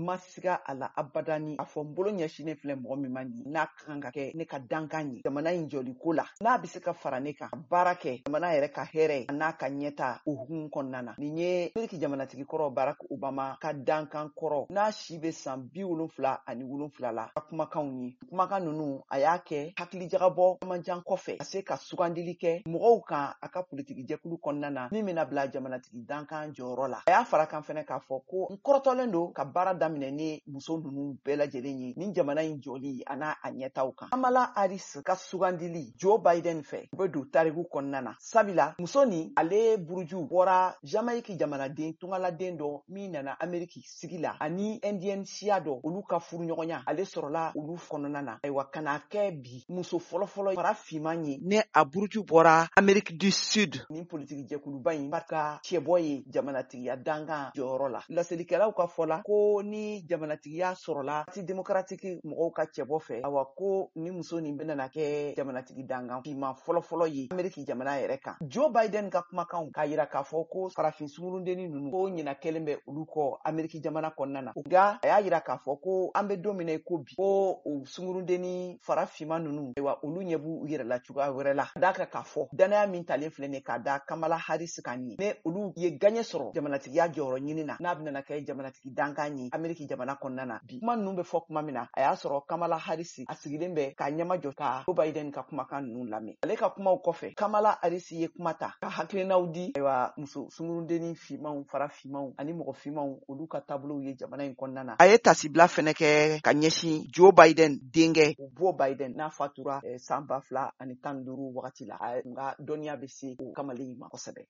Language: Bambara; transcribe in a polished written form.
ma siga a la abadani a fɔ n bolo ɲɛsinen filɛ mɔgɔ min ma nin n'a kan ka kɛ ne ka dankan ye jamana in jɔliko la n'a bɛ se ka fara ne kan baara kɛ jamana yɛrɛ ka hɛrɛ a n'a ka ɲɛta o hukumu kɔnɔna na. Nin ye Ameriki jamanatigi kɔrɔ Barack Obama ka dankan kɔrɔ n'a si bɛ san 77 la ka kumakanw ye. Kumakan ninnu a y'a kɛ hakilijagabɔ camanjan kɔfɛ ka se ka sugandili kɛ mɔgɔw kan a ka politiki jɛkulu kɔnɔna na min bɛna bila jamanatigi dankan jɔyɔrɔ la. A y'a fara kan fɛnɛ k'a fɔ ko n kɔrɔtɔlen don ka baara daminɛ ni muso ninnu bɛɛ lajɛlen ye nin jamana in jɔli a n'a a ɲɛtaw kan. Kamala Harris ka sugandili Joe Biden fɛ u bɛ don tariku kɔnɔna na. Sabila muso nin ale buruju bɔra Jamaïque jamanaden tungaladen dɔ min nana Ameriki sigi la ani Indienne siya dɔ olu ka furuɲɔgɔnya ale sɔrɔla olu kɔnɔna na. Ayiwa kana kɛ bi muso fɔlɔfɔlɔ fara fiman ye ne a buruju bɔra Ameriki du Sud ni politiki jɛkuluba in ba ka cɛbɔ ye jamanatigiya dankan jɔyɔrɔ la. Laselikɛlaw ka fɔ la ko ni jamanatigiya sɔrɔla parti démocratique mɔgɔw ka cɛbɔ fɛ awa ko ni muso nin bɛna kɛ jamanatigi dankan fiman fɔlɔfɔlɔ ye Ameriki jamana yɛrɛ kan. Joe Biden ka kumakanw k'a yira k'a fɔ ko farafin sungurundenni ninnu ko ɲina kɛlen bɛ olu kɔ Ameriki jamana kɔnɔna na. Nka a y'a yira k'a fɔ ko an bɛ don min na ko bi ko o sungurundenni farafinman ninnu ayiwa olu ɲɛ b'u u yɛrɛ la cogoya wɛrɛ la. D'a kan k'a fɔ danaya min talen filɛ nin k'a da Kamala Harris kan ye ne olu ye gaɲɛ sɔrɔ jamanatigiya jɔyɔrɔ ɲini na n'a bɛna kɛ jamanatigi dankan ye Ameriki jamana kɔnɔna na bi. Kuma ninnu bɛ fɔ kuma min na a y'a sɔrɔ Kamala Harris a sigilen bɛ k'a ɲɛmajɔ ka Joe Biden ka kumakan ninnu lamɛn. Ale ka kumaw kɔfɛ Kamala Harris ye kuma ta ka hakilinaw di ayiwa muso sungurundenni fimanw farafinmanw ani mɔgɔ fimanw olu ka taabolow ye jamana in kɔnɔna na. A ye tasibila fɛnɛ kɛ ka ɲɛsin Joe Biden denkɛ Joe Biden n'a fatura san 2015 wagati la. Nka dɔnniya bɛ se o kamalen in ma kosɛbɛ.